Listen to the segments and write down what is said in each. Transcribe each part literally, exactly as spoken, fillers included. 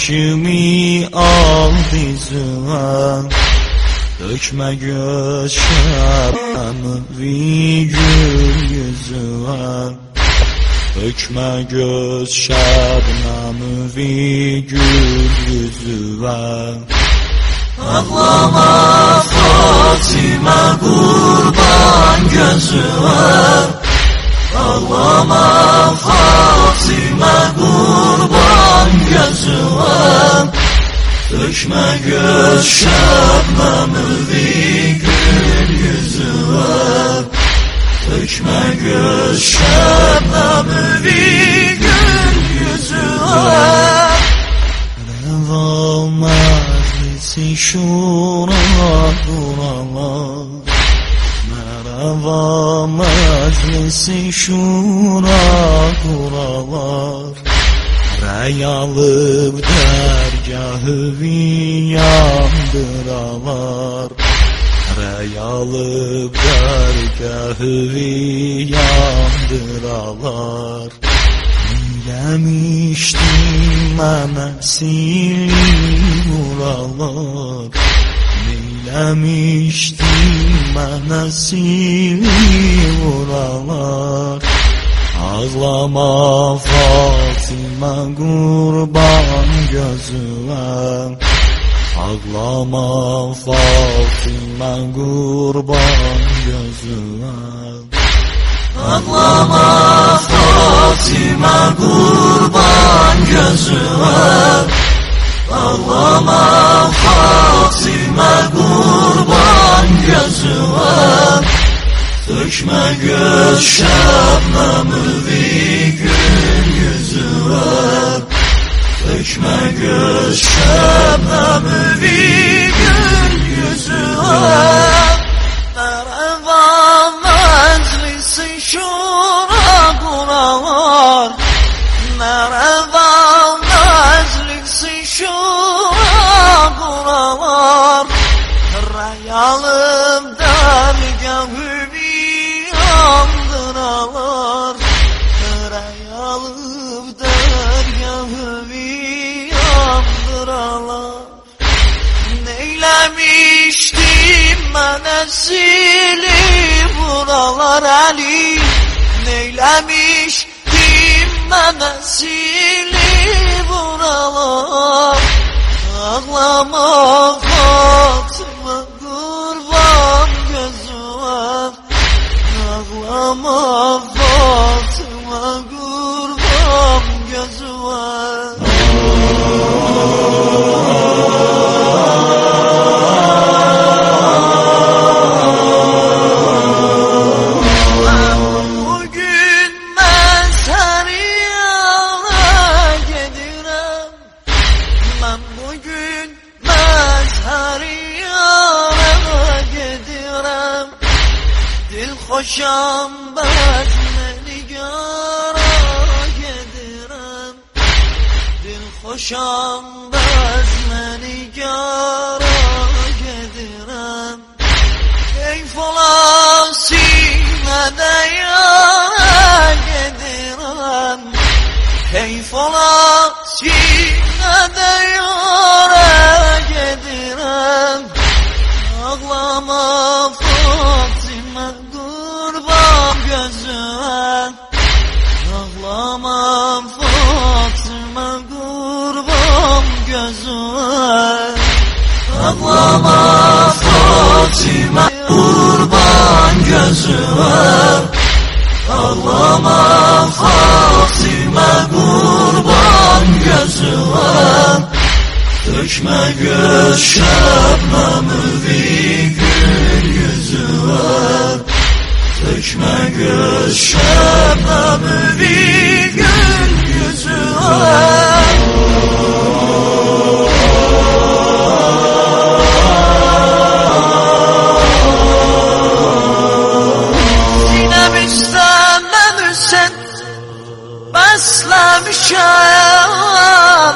başımı al dizime, dökme göz şebnemi gül yüzüme, dökme göz şebnemi gül yüzüme. Ağlama Fatime kurban gözüme, ağlama Fatime kurban gözüme, dökme göz şebnemi gül yüzüme, dökme göz şebnemi gül yüzüme. Reva meclisi şura duralar, merhaba meclisi şura duralar, rey alıp dergahı yandıralar, rey alıp dergahı yandıralar. Neylemiştim mənə sili vuralar, neylemiştim mənə sili vuralar. Ağlama Fatime kurban gözüme, ağlama Fatime kurban gözüme. Ağlama Fatime kurban gözüme, ağlama Fatime kurban gözüme, dökme göz şebnemi gül yüzüme, dökme göz şebnemi gül yüzüme. Merhaba meclisi şura kuralar, merhaba meclisi şura kuralar, rey alıp dergahı yandıralar, rey alıp dergahı yandıralar. Neylemiştim mənə sili buralar Ali, neylemiştim mənə sili buralar. Ağlama Fatime kurban gözüme, ağlama Fatime kurban gözüme. Bugün ben Sarıyana gedirem, ben bugün ben Sarıyana gedirem. Dil xoşam bezmeni gara gedirem, dil xoşam bezmeni gara gedirem. Keyf ola sinede yara gedirem, keyf ola sinede yara gedirem. Ağlama Fatime kurban gözüme, ağlama Fatime kurban gözüme. Ağlama Fatime kurban gözüme, ağlama Fatime kurban gözüme, dökme göz şebnemi gül yüzüme, dökme göz şebnemi gül yüzüme. Beslemişem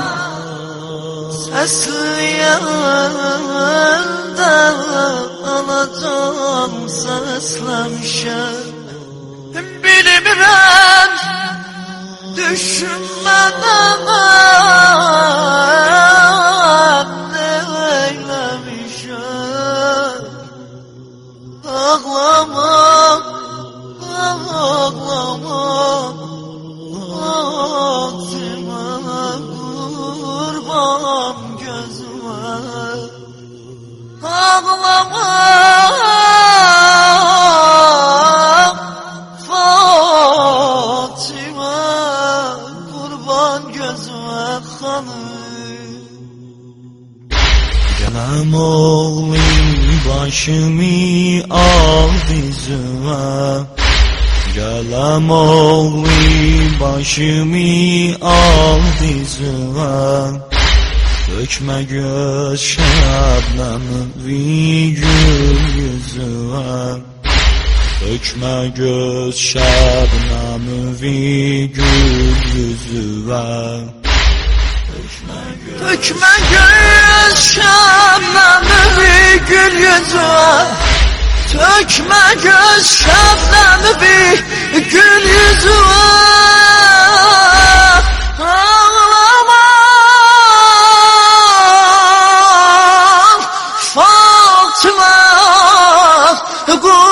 sesleyende alacağım seslemişem. Bilmirəm düşünmeden gözüme. Ağlama Fatıma, kurban gözüme hanım. Canım oğlum başımı al dizime, Gelem oğlum başımı al dizime, Dökme göz şebnemi gül yüzüme, Dökme göz şebnemi gül yüzüme, Dökme göz şebnemi gül yüzüme, Dökme göz şebnemi gül yüzüme. Ağlama Fatıma,